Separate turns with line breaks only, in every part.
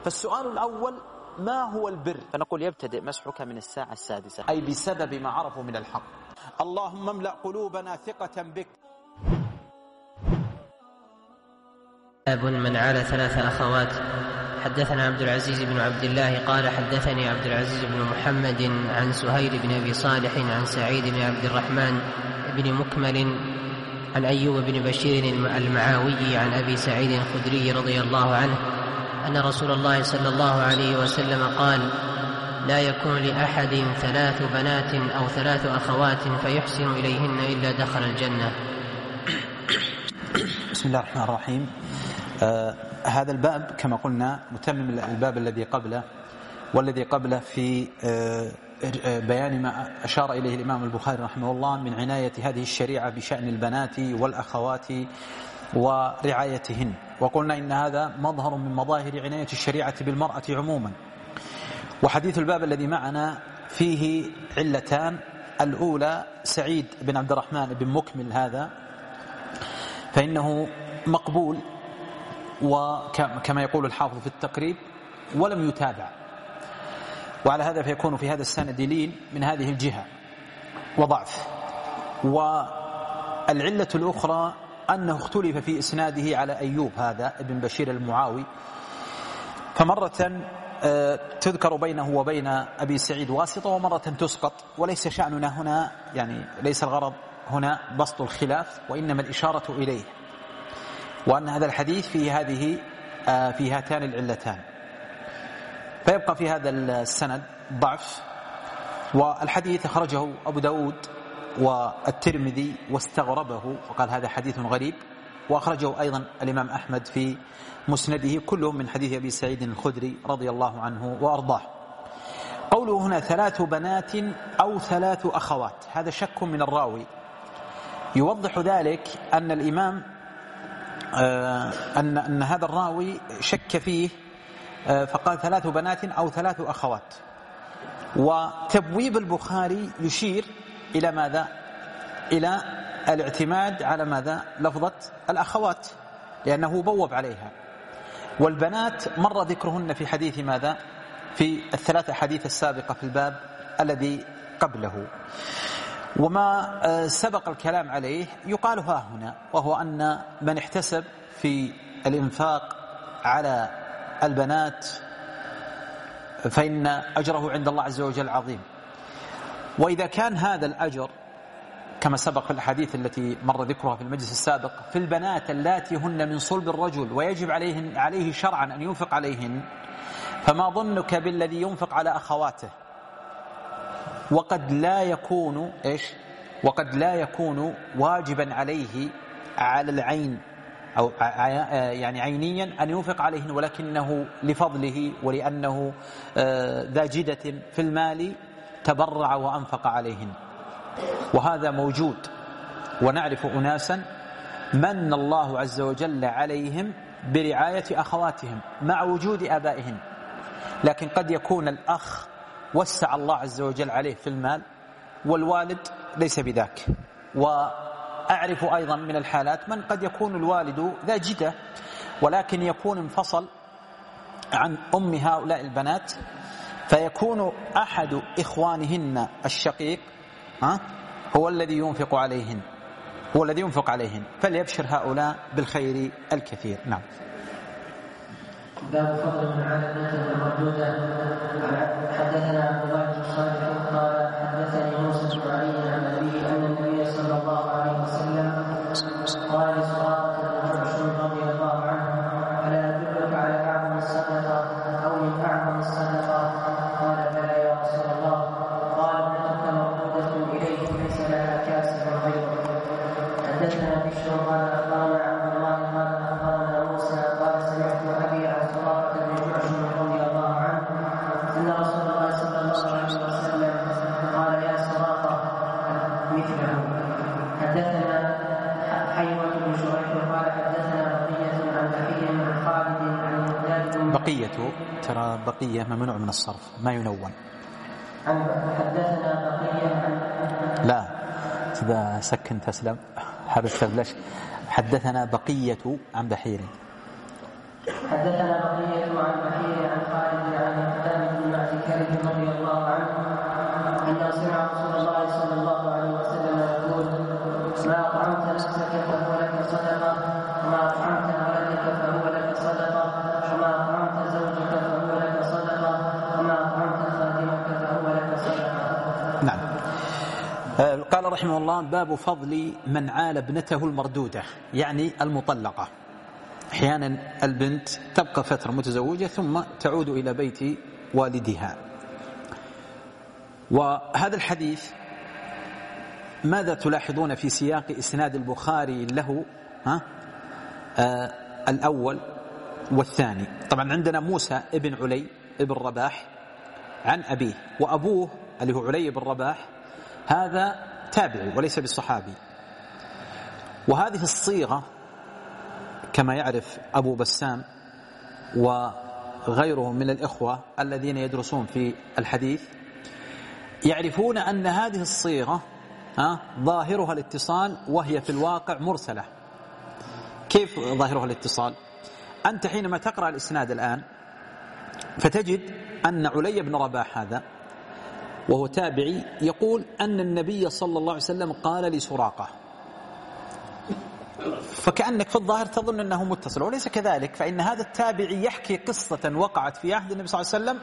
فالسؤال الأول: ما هو البر؟
فنقول يبتدئ مسحك من الساعة 6،
أي بسبب ما عرفوا من الحق. اللهم املأ قلوبنا ثقة بك.
باب من عال 3 أخوات. حدثنا عبد العزيز بن عبد الله قال حدثني عبد العزيز بن محمد عن سهيل بن أبي صالح عن سعيد بن عبد الرحمن بن مكمل عن أيوب بن بشير المعاوي عن أبي سعيد الخدري رضي الله عنه أن رسول الله صلى الله عليه وسلم قال: لا يكون لأحد 3 بنات أو 3 أخوات فيحسن إليهن إلا دخل الجنة.
بسم الله الرحمن الرحيم. هذا الباب كما قلنا متمم الباب الذي قبله والذي قبله في بيان ما أشار إليه الإمام البخاري رحمه الله من عناية هذه الشريعة بشأن البنات والأخوات ورعايتهن. وقلنا إن هذا مظهر من مظاهر عناية الشريعة بالمرأة عموما. وحديث الباب الذي معنا فيه علتان: الأولى سعيد بن عبد الرحمن بن مكمل هذا فإنه مقبول، وكما يقول الحافظ في التقريب، ولم يتابع، وعلى هذا فيكون في هذا السند لين من هذه الجهة وضعف. والعلة الأخرى أنه اختلف في إسناده على أيوب هذا ابن بشير المعاوي، فمرة تذكر بينه وبين أبي سعيد واسطة ومرة تسقط. وليس شأننا هنا، يعني ليس الغرض هنا بسط الخلاف، وإنما الإشارة إليه، وأن هذا الحديث في هاتان العلتان. فيبقى في هذا السند ضعف. والحديث أخرجه أبو داود والترمذي واستغربه وقال هذا حديث غريب، وأخرجه أيضا الإمام أحمد في مسنده، كلهم من حديث أبي سعيد الخدري رضي الله عنه وأرضاه. قوله هنا 3 بنات أو 3 أخوات، هذا شك من الراوي. يوضح ذلك أن الإمام أن هذا الراوي شك فيه، فقال 3 بنات أو 3 أخوات. وتبويب البخاري يشير إلى ماذا؟ إلى الاعتماد على ماذا؟ لفظة الأخوات، لأنه بوب عليها. والبنات مر ذكرهن في حديث ماذا؟ في ال3 حديث السابقة في الباب الذي قبله. وما سبق الكلام عليه يقال ها هنا، وهو أن من احتسب في الإنفاق على البنات فإن أجره عند الله عز وجل عظيم. وإذا كان هذا الأجر كما سبق في الحديث التي مر ذكرها في المجلس السابق في البنات اللاتي هن من صلب الرجل ويجب عليه شرعا أن ينفق عليهن، فما ظنك بالذي ينفق على أخواته؟ وقد لا يكون واجبا عليه على العين أو يعني عينيا أن ينفق عليهن، ولكنه لفضله ولأنه ذا جدة في المال تبرع وأنفق عليهن. وهذا موجود، ونعرف أناسا من الله عز وجل عليهم برعاية أخواتهم مع وجود آبائهم، لكن قد يكون الأخ وسع الله عز وجل عليه في المال والوالد ليس بذاك. وأعرف أيضا من الحالات من قد يكون الوالد ذا جدة ولكن يكون انفصل عن أم هؤلاء البنات، فيكون أحد إخوانهن الشقيق هو الذي ينفق عليهن، فليبشر هؤلاء بالخير الكثير. نعم.
باب فضل من على ابنته المردودة. حدثنا عبد الله بن صالح قال حدثني موسى بن علي عن أبيه أن النبي صلى الله عليه وسلم قال لسراقة بن جعشم رضي الله عنه: ألا أدلك على أعظم الصدقة أو من أعظم الصدقة؟ قال: بلى يا رسول الله. قال: ابنتك مردودة إليك ليس لها كاسب غيره. حدثنا بشر قال أخبرنا عبد الله قال أخبرنا موسى قال سمعت أبي عن سراقة بن جعشم رضي الله عنه أن رسول الله صلى الله عليه وسلم قال: يا سراقة مثله. حدثنا حيوة بن شريح قال حدثنا بقية عن بحير عن خالد عن المقداد.
بقية، ترى بقية ممنوع من الصرف، ما ينون.
حدثنا بقية عن
لا إذا سكن تسلم حرف تبلش. حدثنا بقية عن بحير.
حدثنا بقية عن بحير عن خالد عن مقدام بن معد كرب رضي الله عنه أنه سمع رسول الله صلى الله عليه وسلم يقول: ما أطعمت نفسك فهو لك صدقة، وما أطعمت ولدك فهو لك صدقة، وما أطعمت زوجك فهو لك صدقة، وما أطعمت خادمك فهو لك صدقة.
نعم. قال رحمه الله: باب فضل من عال ابنته المردودة، يعني المطلقة. أحيانا البنت تبقى فترة متزوجة ثم تعود إلى بيت والدها. وهذا الحديث ماذا تلاحظون في سياق إسناد البخاري له؟ الأول والثاني. طبعا عندنا موسى ابن علي ابن رباح عن أبيه، وأبوه اللي هو علي بن رباح هذا تابعي وليس بالصحابي. وهذه الصيغة كما يعرف أبو بسام وغيره من الإخوة الذين يدرسون في الحديث يعرفون أن هذه الصيغة ظاهرها الاتصال، وهي في الواقع مرسلة. كيف ظاهرها الاتصال؟ أنت حينما تقرأ الإسناد الآن فتجد أن علي بن رباح هذا وهو تابعي يقول أن النبي صلى الله عليه وسلم قال لسراقة، فكأنك في الظاهر تظن أنه متصل، وليس كذلك، فإن هذا التابعي يحكي قصة وقعت في عهد النبي صلى الله عليه وسلم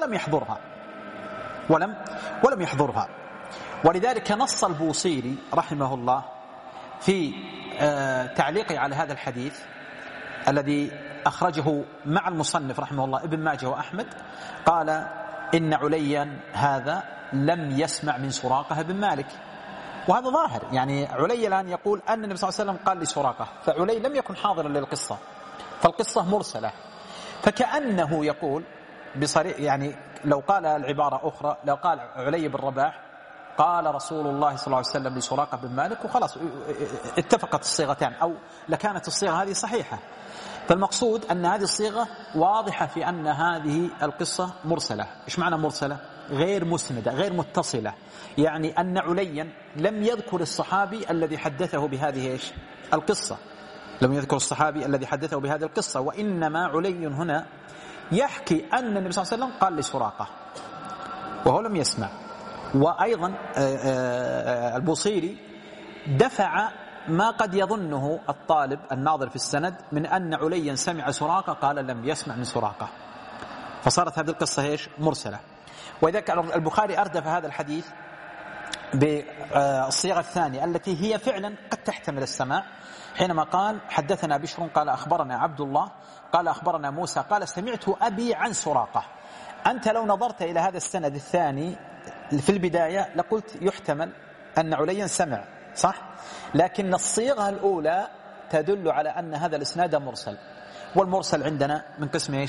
ولم يحضرها. ولذلك نص البوصيري رحمه الله في تعليقه على هذا الحديث الذي أخرجه مع المصنف رحمه الله ابن ماجه وأحمد، قال: إن عليا هذا لم يسمع من سراقة بن مالك. وهذا ظاهر، يعني علي الآن يقول أن النبي صلى الله عليه وسلم قال لسراقة، فعلي لم يكن حاضرا للقصة، فالقصة مرسلة. فكأنه يقول بصريح، يعني لو قال العبارة أخرى، لو قال علي بن رباح قال رسول الله صلى الله عليه وسلم لسراقة بن مالك وخلاص اتفقت الصيغتان، أو لكانت الصيغة هذه صحيحة. فالمقصود أن هذه الصيغة واضحة في أن هذه القصة مرسلة. إيش معنى مرسلة؟ غير مسندة، غير متصلة، يعني أن عليا لم يذكر الصحابي الذي حدثه بهذه القصة، لم يذكر الصحابي الذي حدثه بهذه القصة، وإنما علي هنا يحكي أن النبي صلى الله عليه وسلم قال لسراقة وهو لم يسمع. وأيضا البوصيري دفع ما قد يظنه الطالب الناظر في السند من أن عليا سمع سراقة قال لم يسمع من سراقة، فصارت هذه القصة مرسلة. وإذا البخاري أردف هذا الحديث بالصيغة الثانية التي هي فعلا قد تحتمل السماع، حينما قال: حدثنا بشر قال أخبرنا عبد الله قال أخبرنا موسى قال سمعت أبي عن سراقة. أنت لو نظرت إلى هذا السند الثاني في البداية لقلت يحتمل أن عليا سمع، صح؟ لكن الصيغة الأولى تدل على أن هذا الإسناد مرسل، والمرسل عندنا من قسم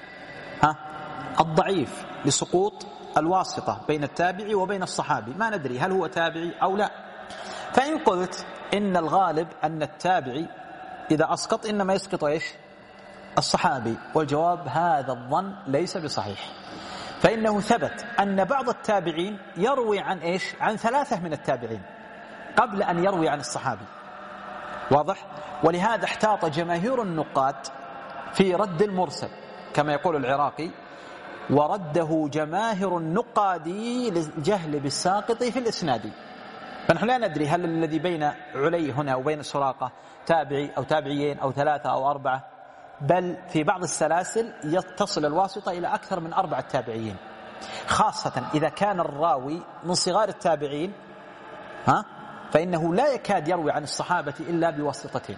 الضعيف لسقوط الواسطة بين التابعي وبين الصحابي، ما ندري هل هو تابعي أو لا. فإن قلت إن الغالب أن التابعي إذا أسقط إنما يسقط الصحابي، والجواب هذا الظن ليس بصحيح، فإنه ثبت أن بعض التابعين يروي عن 3 من التابعين قبل أن يروي عن الصحابي، واضح؟ ولهذا احتاط جماهير النقاد في رد المرسل كما يقول العراقي: ورده جماهر النقاد للجهل بالساقط في الإسناد. فنحن لا ندري هل الذي بين علي هنا وبين سراقة تابعي أو تابعيين أو 3 أو 4، بل في بعض السلاسل يتصل الواسطة إلى أكثر من 4 تابعيين، خاصة إذا كان الراوي من صغار التابعين فإنه لا يكاد يروي عن الصحابة إلا بواسطتين،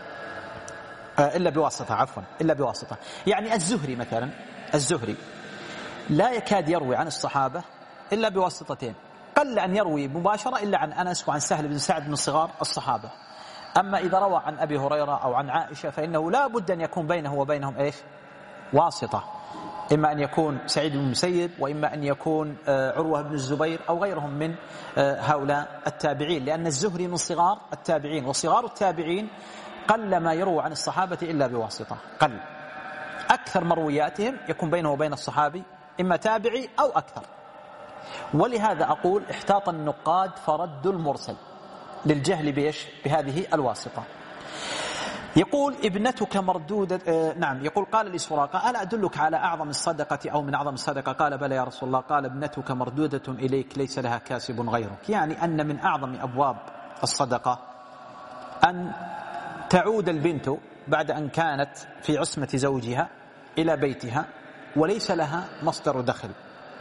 إلا بواسطة. يعني الزهري مثلا، الزهري لا يكاد يروي عن الصحابة إلا بواسطتين، قل أن يروي مباشرة إلا عن أنس وعن سهل بن سعد من صغار الصحابة. أما إذا روى عن أبي هريرة أو عن عائشة فإنه لا بد أن يكون بينه وبينهم واسطة، إما أن يكون سعيد بن المسيب، وإما أن يكون عروة بن الزبير أو غيرهم من هؤلاء التابعين، لأن الزهري من صغار التابعين، وصغار التابعين قل ما يروى عن الصحابة إلا بواسطة، قل. أكثر مروياتهم يكون بينه وبين الصحابي إما تابعي أو أكثر. ولهذا أقول احتاط النقاد فرد المرسل للجهل بهذه الواسطة. يقول ابنتك مردودة. نعم، يقول قال لسراقة: ألا أدلك على أعظم الصدقة أو من أعظم الصدقة؟ قال: بلى يا رسول الله. قال: ابنتك مردودة إليك ليس لها كاسب غيرك. يعني أن من أعظم أبواب الصدقة أن تعود البنت بعد أن كانت في عصمة زوجها إلى بيتها وليس لها مصدر دخل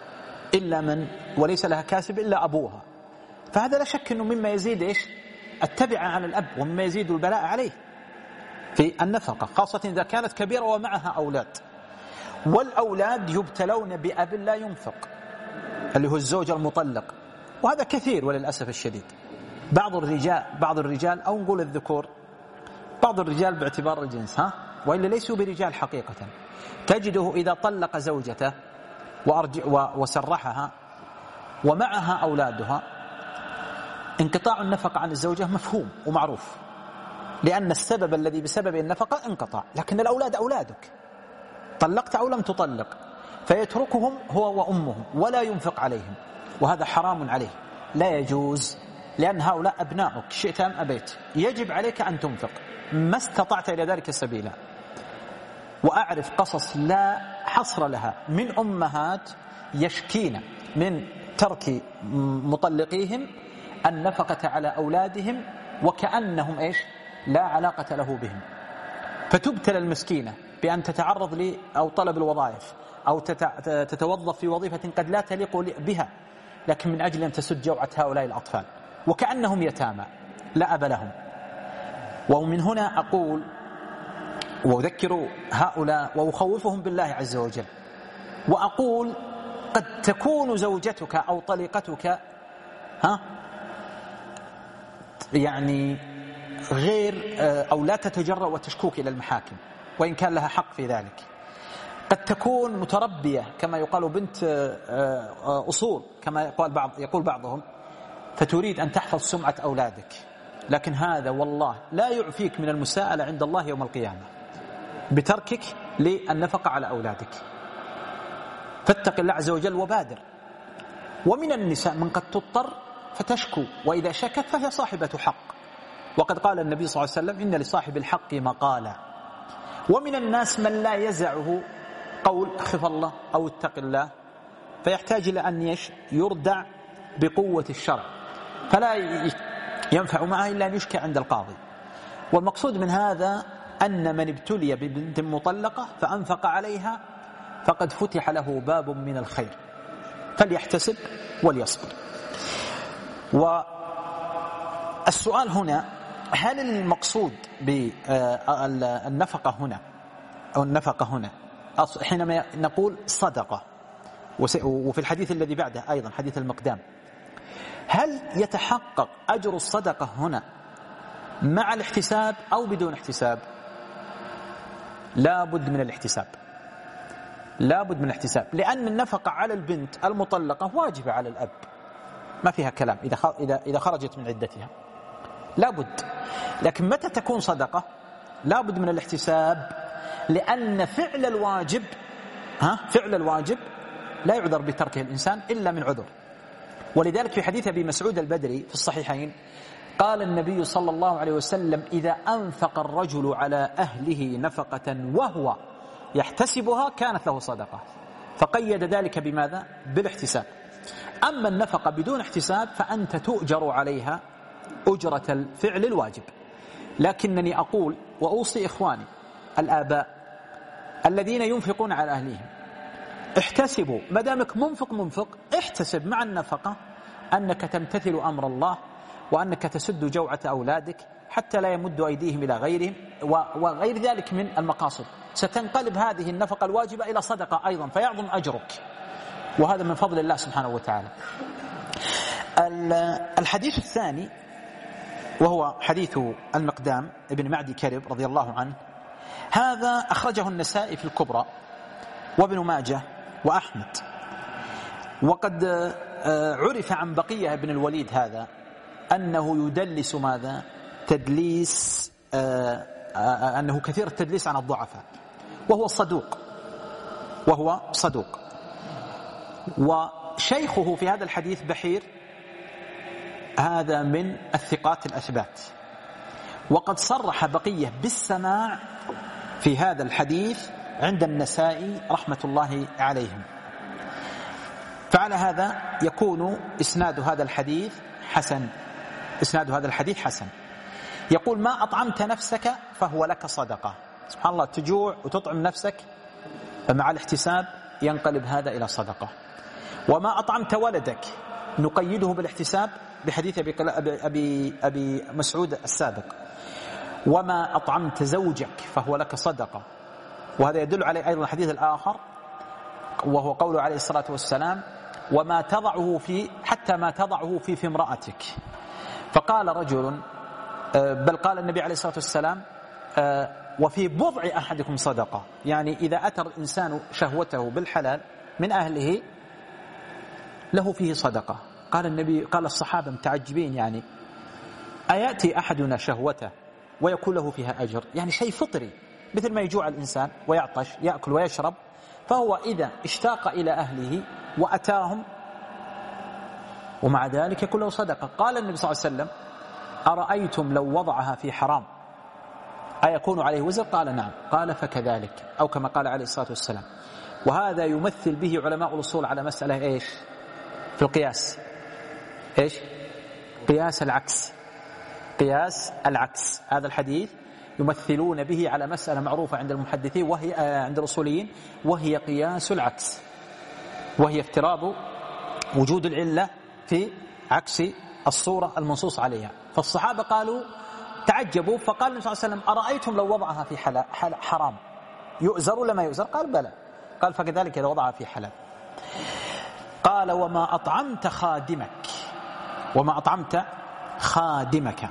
وليس لها كاسب إلا أبوها. فهذا لا شك أنه مما يزيد التبعة على الأب، ومما يزيد البلاء عليه في النفقة، خاصة إذا كانت كبيرة ومعها أولاد. والأولاد يبتلون بأب لا ينفق، اللي هو الزوج المطلق، وهذا كثير وللأسف الشديد. بعض الرجال أو نقول الذكور، بعض الرجال باعتبار الجنس وإلا ليسوا برجال حقيقة، تجده إذا طلق زوجته وسرحها ومعها أولادها، انقطاع النفقة عن الزوجة مفهوم ومعروف، لأن السبب الذي بسبب النفقة انقطع، لكن الأولاد أولادك، طلقت أو لم تطلق، فيتركهم هو وأمهم ولا ينفق عليهم، وهذا حرام عليه، لا يجوز، لأن هؤلاء أبناؤك شئت أم أبيت، يجب عليك أن تنفق ما استطعت إلى ذلك سبيلا. وأعرف قصص لا حصر لها من أمهات يشكين من ترك مطلقيهم النفقة على أولادهم وكأنهم لا علاقة له بهم، فتبتلى المسكينة بأن تتعرض أو طلب الوظائف أو تتوظف في وظيفة قد لا تليق بها، لكن من أجل أن تسد جوعة هؤلاء الأطفال وكأنهم يتامى لا أب لهم. ومن هنا أقول وأذكر هؤلاء وأخوفهم بالله عز وجل، وأقول قد تكون زوجتك أو طليقتك يعني غير أو لا تتجرأ وتشكوك إلى المحاكم، وإن كان لها حق في ذلك. قد تكون متربية كما يقال بنت أصول كما يقول بعضهم، فتريد أن تحفظ سمعة أولادك، لكن هذا والله لا يعفيك من المساءلة عند الله يوم القيامة بتركك للنفقة على أولادك. فاتق الله عز وجل وبادر. ومن النساء من قد تضطر فتشكو، وإذا شكت فهي صاحبة حق، وقد قال النبي صلى الله عليه وسلم: إن لصاحب الحق مقالا. ومن الناس من لا يزعه قول خف الله أو اتق الله، فيحتاج إلى أن يردع بقوة الشرع، فلا ينفع معه إلا أن يشكى عند القاضي. والمقصود من هذا أن من ابتلي ببنت مطلقة فأنفق عليها فقد فتح له باب من الخير، فليحتسب وليصبر. والسؤال هنا: هل المقصود بالنفقة هنا أو النفقة هنا حينما نقول صدقة، وفي الحديث الذي بعده أيضا حديث المقدام، هل يتحقق أجر الصدقة هنا مع الاحتساب أو بدون احتساب؟ لا بد من الاحتساب، لا بد من الاحتساب، لأن النفقة على البنت المطلقة واجبة على الأب، ما فيها كلام إذا خرجت من عدتها لا بد. لكن متى تكون صدقة؟ لا بد من الاحتساب، لأن فعل الواجب لا يعذر بتركه الإنسان إلا من عذر. ولذلك في حديث أبي مسعود البدري في الصحيحين قال النبي صلى الله عليه وسلم: إذا أنفق الرجل على أهله نفقة وهو يحتسبها كانت له صدقة، فقيد ذلك بماذا؟ بالاحتساب. أما النفقة بدون احتساب فأنت تؤجر عليها أجرة الفعل الواجب. لكنني أقول وأوصي إخواني الآباء الذين ينفقون على أهلهم: احتسبوا، ما دامك منفق احتسب مع النفقة أنك تمتثل أمر الله، وأنك تسد جوعة أولادك حتى لا يمد أيديهم إلى غيرهم وغير ذلك من المقاصد. ستنقلب هذه النفقة الواجبة إلى صدقة أيضا فيعظم أجرك، وهذا من فضل الله سبحانه وتعالى. الحديث الثاني وهو حديث المقدام ابن معدي كرب رضي الله عنه، هذا أخرجه النسائي في الكبرى وابن ماجه وأحمد. وقد عرف عن بقية بن الوليد هذا أنه يدلس ماذا؟ تدليس أنه كثير التدليس عن الضعفاء، وهو صدوق. وشيخه في هذا الحديث بحير، هذا من الثقات الأثبات. وقد صرح بقية بالسماع في هذا الحديث عند النسائي رحمة الله عليهم. فعلى هذا يكون إسناد هذا الحديث حسن. إسناد هذا الحديث حسن. يقول: ما أطعمت نفسك فهو لك صدقة. سبحان الله، تجوع وتطعم نفسك فمع الاحتساب ينقلب هذا إلى صدقة. وما أطعمت ولدك نقيده بالاحتساب بحديث أبي مسعود السابق. وما أطعمت زوجك فهو لك صدقة. وهذا يدل عليه أيضا الحديث الآخر وهو قوله عليه الصلاة والسلام: وما تضعه في حتى ما تضعه في امرأتك. فقال رجل، بل قال النبي عليه الصلاة والسلام: وفي بضع أحدكم صدقة. يعني إذا أتى الإنسان شهوته بالحلال من أهله له فيه صدقة. قال النبي، قال الصحابة متعجبين، يعني أيأتي أحدنا شهوته ويكون له فيها أجر؟ يعني شيء فطري، مثل ما يجوع الإنسان ويعطش يأكل ويشرب، فهو إذا اشتاق إلى أهله وأتاهم ومع ذلك يكون له صدقة. قال النبي صلى الله عليه وسلم: أرأيتم لو وضعها في حرام أيكون عليه وزر؟ قال: نعم. قال: فكذلك، أو كما قال عليه الصلاة والسلام. وهذا يمثل به علماء الأصول على مسألة إيش في القياس؟ إيش؟ قياس العكس. قياس العكس. هذا الحديث يمثلون به على مسألة معروفة عند المحدثين وهي عند الأصوليين، وهي قياس العكس، وهي افتراض وجود العلة في عكس الصورة المنصوص عليها. فالصحابة قالوا تعجبوا، فقال النبي صلى الله عليه وسلم: أرأيتم لو وضعها في حرام يؤزر ولا ما يؤزر؟ قال: بلى. قال: فكذلك إذا وضعها في حلال. قال: وما أطعمت خادمك، وما أطعمت خادمك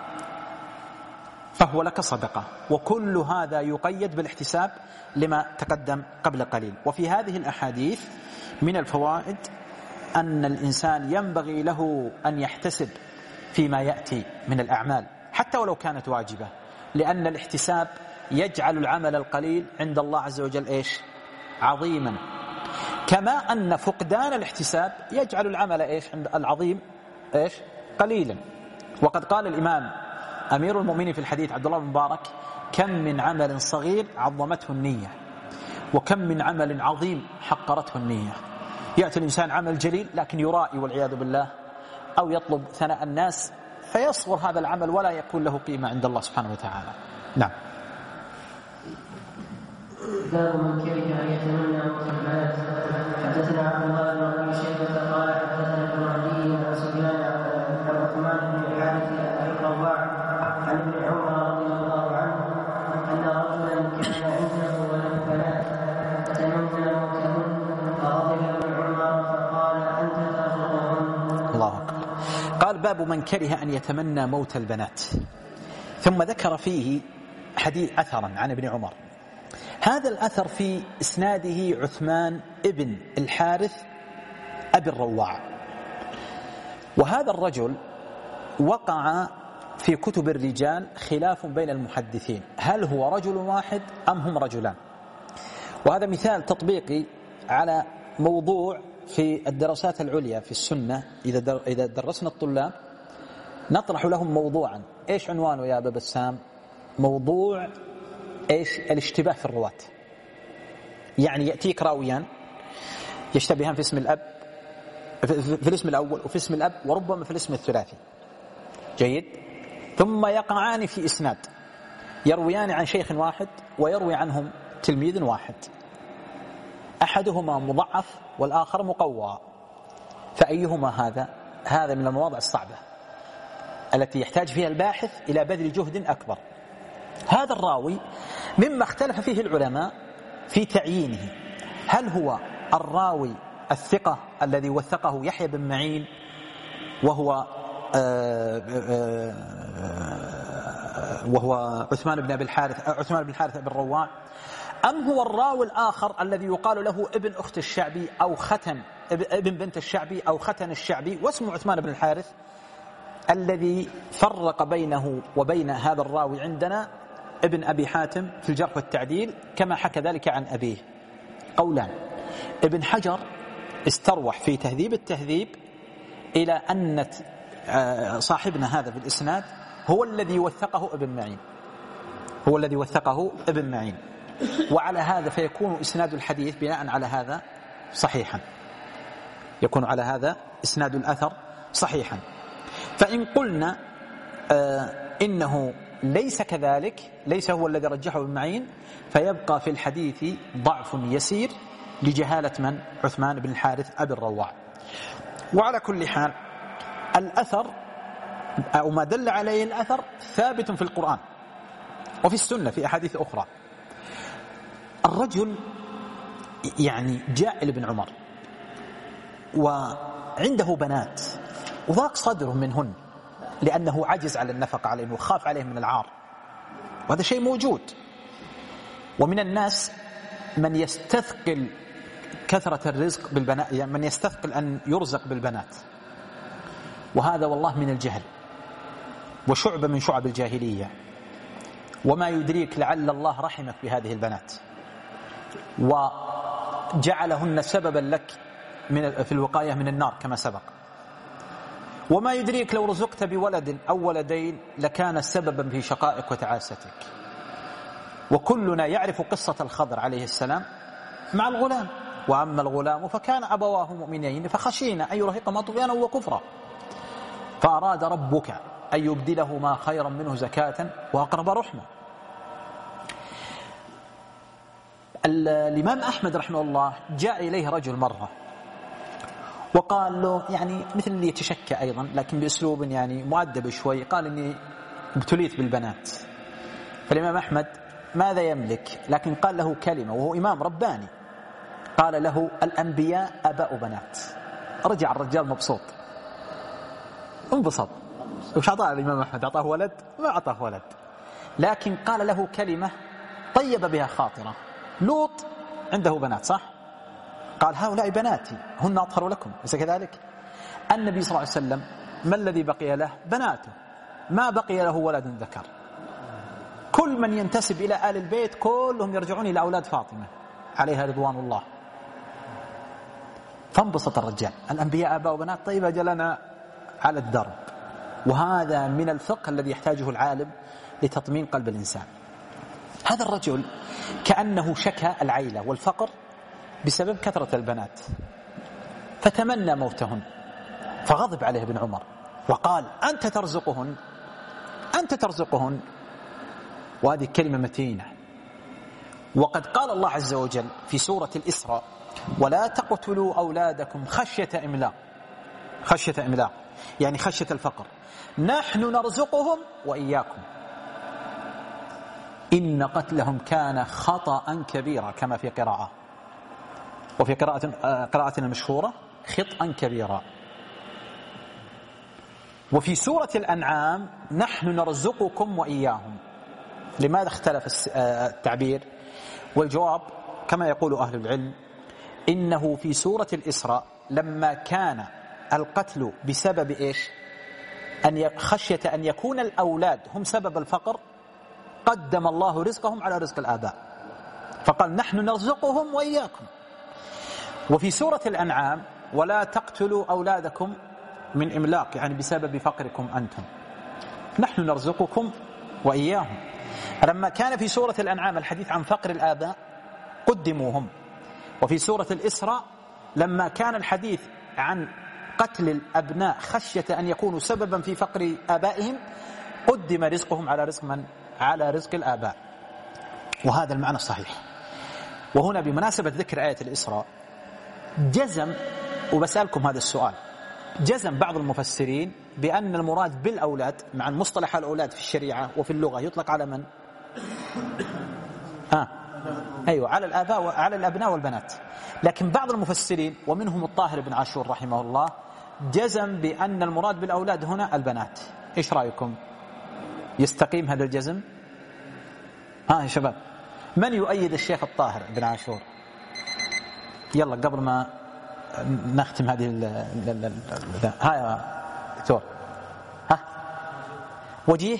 فهو لك صدقة. وكل هذا يقيد بالاحتساب لما تقدم قبل قليل. وفي هذه الأحاديث من الفوائد أن الإنسان ينبغي له أن يحتسب فيما يأتي من الأعمال حتى ولو كانت واجبة، لأن الاحتساب يجعل العمل القليل عند الله عز وجل إيش؟ عظيما. كما أن فقدان الاحتساب يجعل العمل إيش؟ عند العظيم إيش؟ قليلا. وقد قال الإمام أمير المؤمنين في الحديث عبد الله بن مبارك: كم من عمل صغير عظمته النية، وكم من عمل عظيم حقرته النية. يأتي الإنسان عمل جليل لكن يرائي والعياذ بالله، أو يطلب ثناء الناس فيصغر هذا العمل ولا يكون له قيمة عند الله سبحانه وتعالى. نعم.
باب من كره أن يتمنى المحرمات. حدثنا عبد الله بن أبي شيبة قال حدثنا ابن عدي عن سفيان عن عثمان بن الحارث الرواع عن ابن عمر رضي الله عنه أن رجلا كان عنده ولد بنات فتمنى موتهن فغضب ابن عمر فقال: أنت ترزقهن.
الله أكبر. قال: باب من كره أن يتمنى موت البنات. ثم ذكر فيه حديث أثرا عن ابن عمر. هذا الأثر في إسناده عثمان ابن الحارث أبي الرواع. وهذا الرجل وقع في كتب الرجال خلاف بين المحدثين، هل هو رجل واحد أم هم رجلان؟ وهذا مثال تطبيقي على موضوع في الدراسات العليا في السنة. إذا درسنا الطلاب نطرح لهم موضوعا، إيش عنوانه يا أبا بسام؟ موضوع إيش؟ الاشتباه في الرواة. يعني يأتيك راويان يشتبهان في اسم الأب، في الاسم الأول وفي اسم الأب وربما في الاسم الثلاثي. جيد. ثم يقعان في إسناد، يرويان عن شيخ واحد ويروي عنهم تلميذ واحد، أحدهما مضعف والآخر مقوى، فأيهما هذا؟ هذا من المواضع الصعبة التي يحتاج فيها الباحث إلى بذل جهد أكبر. هذا الراوي مما اختلف فيه العلماء في تعيينه، هل هو الراوي الثقة الذي وثقه يحيى بن معين وهو عثمان بن الحارث بن الرواع، أم هو الراوي الآخر الذي يقال له ابن أخت الشعبي أو ختن ابن بنت الشعبي أو ختن الشعبي واسمه عثمان بن الحارث، الذي فرق بينه وبين هذا الراوي عندنا ابن أبي حاتم في الجرح والتعديل كما حكى ذلك عن أبيه. قولان. ابن حجر استروح في تهذيب التهذيب إلى أن صاحبنا هذا في الإسناد هو الذي وثقه ابن معين، هو الذي وثقه ابن معين. وعلى هذا فيكون إسناد الحديث بناء على هذا صحيحا، يكون على هذا إسناد الأثر صحيحا. فإن قلنا إنه ليس كذلك، ليس هو الذي رجحه ابن معين، فيبقى في الحديث ضعف يسير لجهالة من؟ عثمان بن الحارث أبي الرواع. وعلى كل حال الأثر أو ما دل عليه الأثر ثابت في القرآن وفي السنة في أحاديث أخرى. الرجل يعني جاء لابن عمر وعنده بنات وضاق صدره منهن لأنه عجز على النفقة عليهم وخاف عليهم من العار، وهذا شيء موجود. ومن الناس من يستثقل كثرة الرزق بالبنات، يعني من يستثقل أن يرزق بالبنات، وهذا والله من الجهل وشعبة من شعب الجاهلية. وما يدريك لعل الله رحمك بهذه البنات وجعلهن سببا لك في الوقاية من النار كما سبق. وما يدريك لو رزقت بولد أو ولدين لكان سببا في شقائك وتعاستك. وكلنا يعرف قصة الخضر عليه السلام مع الغلام، وأما الغلام فكان أبواه مؤمنين فخشينا أن يرهقهما طغيانا وكفرا فأراد ربك أن يبدلهما خيرا منه زكاة وأقرب رحمة. الإمام أحمد رحمه الله جاء إليه رجل مرة وقال له، يعني مثل اللي يتشكى أيضا لكن بأسلوب يعني مؤدب شوي، قال إني ابتليت بالبنات. فالإمام أحمد ماذا يملك؟ لكن قال له كلمة وهو إمام رباني، قال له الأنبياء أباء بنات. رجع الرجال مبسوط، انبسط. وش أعطاه الإمام أحمد؟ أعطاه ولد؟ ما أعطاه ولد، لكن قال له كلمة طيب بها خاطرة. لوط عنده بنات صح؟ قال هؤلاء بناتي هن أطهر لكم، ليس كذلك؟ النبي صلى الله عليه وسلم ما الذي بقي له؟ بناته، ما بقي له ولد ذكر. كل من ينتسب إلى آل البيت كلهم يرجعون إلى أولاد فاطمة عليها رضوان الله. فانبسط الرجال، الأنبياء آباء وبنات، طيب أجلنا على الدرب. وهذا من الفقه الذي يحتاجه العالم لتطمين قلب الإنسان. هذا الرجل كأنه شكى العيلة والفقر بسبب كثرة البنات، فتمنى موتهن، فغضب عليه ابن عمر وقال أنت ترزقهن، أنت ترزقهن. وهذه كلمة متينة. وقد قال الله عز وجل في سورة الإسراء ولا تقتلوا أولادكم خشية إملاق، خشية إملاق يعني خشية الفقر، نحن نرزقهم وإياكم إن قتلهم كان خطأ كبيرا كما في قراءة، وفي قراءتنا المشهورة خطأ كبيرا. وفي سورة الأنعام نحن نرزقكم وإياهم. لماذا اختلف التعبير؟ والجواب كما يقول أهل العلم إنه في سورة الإسراء لما كان القتل بسبب إيش؟ خشية أن يكون الأولاد هم سبب الفقر، قدم الله رزقهم على رزق الآباء فقال نحن نرزقهم وإياكم. وفي سورة الأنعام ولا تقتلوا أولادكم من إملاق يعني بسبب فقركم أنتم، نحن نرزقكم وإياهم. لما كان في سورة الأنعام الحديث عن فقر الآباء قدموهم، وفي سورة الإسراء لما كان الحديث عن قتل الأبناء خشية أن يكونوا سببا في فقر آبائهم قدم رزقهم على رزق من؟ على رزق الآباء. وهذا المعنى الصحيح. وهنا بمناسبة ذكر آية الإسراء جزم، وبسألكم هذا السؤال، جزم بعض المفسرين بأن المراد بالأولاد مع مصطلح الأولاد في الشريعة وفي اللغة يطلق على من؟ أيوة على الآباء وعلى الأبناء والبنات. لكن بعض المفسرين ومنهم الطاهر بن عاشور رحمه الله جزم بأن المراد بالأولاد هنا البنات. إيش رأيكم؟ يستقيم هذا الجزم؟ يا شباب من يؤيد الشيخ الطاهر بن عاشور؟ يلا قبل ما نختم هذه ها يا دكتور، ها وجيه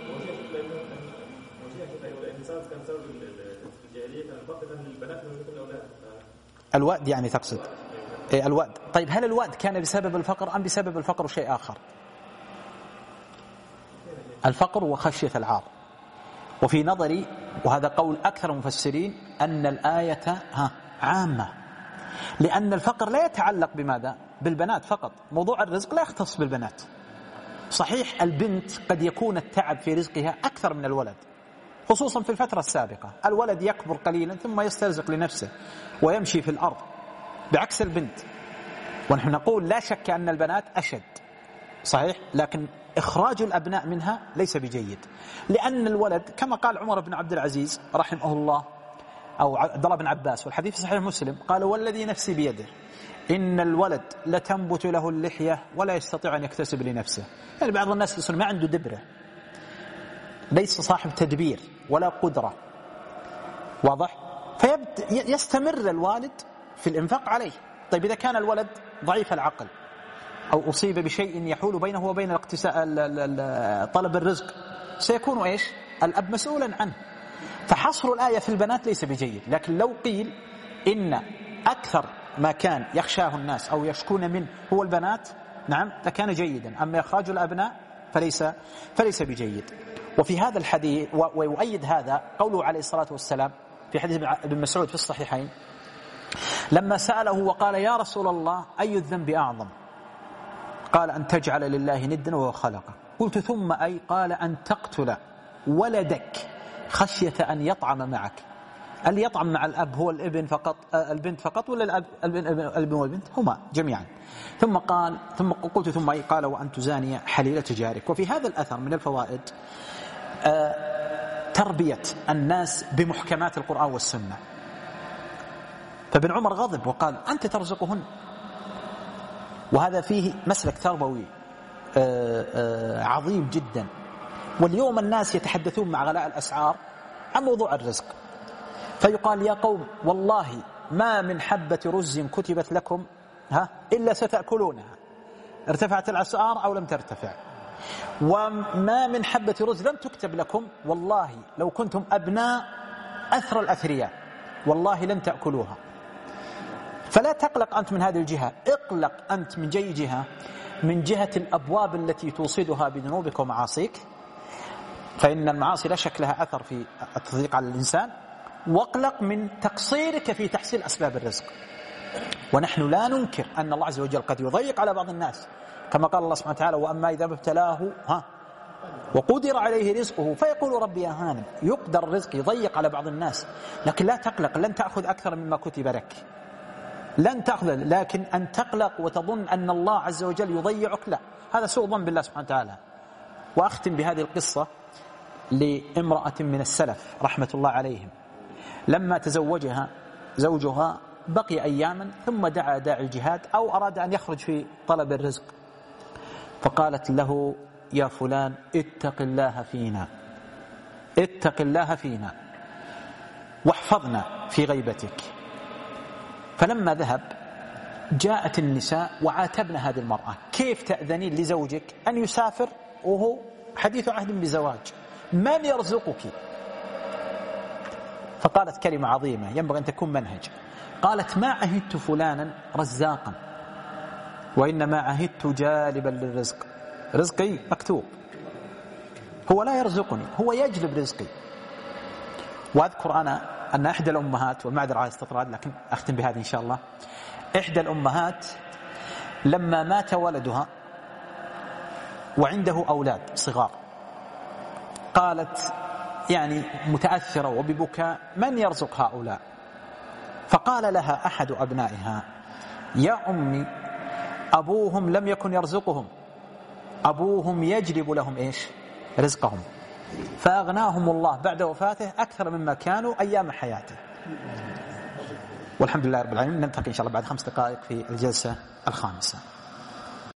الوأد يعني تقصد الوأد. طيب هل الوأد كان بسبب الفقر أم بسبب الفقر شيء آخر؟ الفقر وخشية العار. وفي نظري وهذا قول أكثر المفسرين أن الآية عامة، لأن الفقر لا يتعلق بماذا؟ بالبنات فقط. موضوع الرزق لا يختص بالبنات. صحيح البنت قد يكون التعب في رزقها أكثر من الولد، خصوصا في الفترة السابقة. الولد يكبر قليلا ثم يسترزق لنفسه ويمشي في الأرض، بعكس البنت. ونحن نقول لا شك أن البنات أشد، صحيح، لكن إخراج الأبناء منها ليس بجيد، لأن الولد كما قال عمر بن عبد العزيز رحمه الله أو عبد الله بن عباس، والحديث في صحيح مسلم، قال: والذي نفسي بيده إن الولد لتنبت له اللحية ولا يستطيع أن يكتسب لنفسه. يعني بعض الناس يصير ما عنده دبرة، ليس صاحب تدبير ولا قدرة، واضح؟ فيستمر الوالد في الإنفاق عليه. طيب إذا كان الولد ضعيف العقل أو أصيب بشيء يحول بينه وبين طلب الرزق، سيكون إيش؟ الأب مسؤولا عنه. فحصر الآية في البنات ليس بجيد، لكن لو قيل إن أكثر ما كان يخشاه الناس أو يشكون منه هو البنات، نعم، لكان جيدا. أما إخراج الأبناء فليس بجيد. وفي هذا الحديث ويؤيد هذا قوله عليه الصلاة والسلام في حديث ابن مسعود في الصحيحين لما سأله وقال: يا رسول الله أي الذنب أعظم؟ قال: أن تجعل لله ندا وهو خلقه. قلت: ثم أي؟ قال: أن تقتل ولدك خشية أن يطعم معك. اللي يطعم مع الأب هو الابن فقط، البنت فقط، ولا الابن والبنت؟ هما جميعا. ثم قلت: ثم أي؟ قال: وأن تزاني حليلة جارك. وفي هذا الأثر من الفوائد تربية الناس بمحكمات القرآن والسنة. فابن عمر غضب وقال: أنت ترزقهن. وهذا فيه مسلك تربوي عظيم جدا. واليوم الناس يتحدثون مع غلاء الأسعار عن موضوع الرزق، فيقال: يا قوم والله ما من حبة رز كتبت لكم إلا ستأكلونها، ارتفعت الأسعار أو لم ترتفع. وما من حبة رز لم تكتب لكم والله لو كنتم أبناء أثر الأثرياء والله لن تأكلوها. فلا تقلق أنت من هذه الجهة، اقلق أنت من جهة، من جهة الأبواب التي توصدها بذنوبك ومعاصيك، فإن المعاصي لا شك لها أثر في التضييق على الإنسان. واقلق من تقصيرك في تحصيل أسباب الرزق. ونحن لا ننكر أن الله عز وجل قد يضيق على بعض الناس، كما قال الله سبحانه وتعالى: وأما إذا ابتلاه وقدر عليه رزقه فيقول ربي أهانن. يقدر الرزق يضيق على بعض الناس، لكن لا تقلق، لن تأخذ أكثر مما كتب لك، لن تأخذ. لكن أن تقلق وتظن أن الله عز وجل يضيعك، لا، هذا سوء ظن بالله سبحانه وتعالى. وأختم بهذه القصة لامرأة من السلف رحمة الله عليهم، لما تزوجها زوجها بقي أياما ثم دعا داعي الجهاد أو أراد أن يخرج في طلب الرزق، فقالت له: يا فلان اتق الله فينا، اتق الله فينا واحفظنا في غيبتك. فلما ذهب جاءت النساء وعاتبن هذه المرأة: كيف تأذنين لزوجك أن يسافر وهو حديث عهد بزواج؟ من يرزقك؟ فقالت كلمة عظيمة ينبغي أن تكون منهج. قالت: ما عهدت فلانا رزاقا، وإنما عهدت جالبا للرزق. رزقي مكتوب، هو لا يرزقني، هو يجلب رزقي. وأذكر أنا أن إحدى الأمهات، والمعذرة على الاستطراد لكن أختم بهذه إن شاء الله، إحدى الأمهات لما مات ولدها وعنده أولاد صغار، قالت يعني متأثرة وببكاء: من يرزق هؤلاء؟ فقال لها أحد أبنائها: يا أمي أبوهم لم يكن يرزقهم، أبوهم يجلب لهم إيش؟ رزقهم، فأغناهم الله بعد وفاته أكثر مما كانوا أيام حياته. والحمد لله رب العالمين. نلتقي إن شاء الله بعد 5 دقائق في الجلسة الخامسة.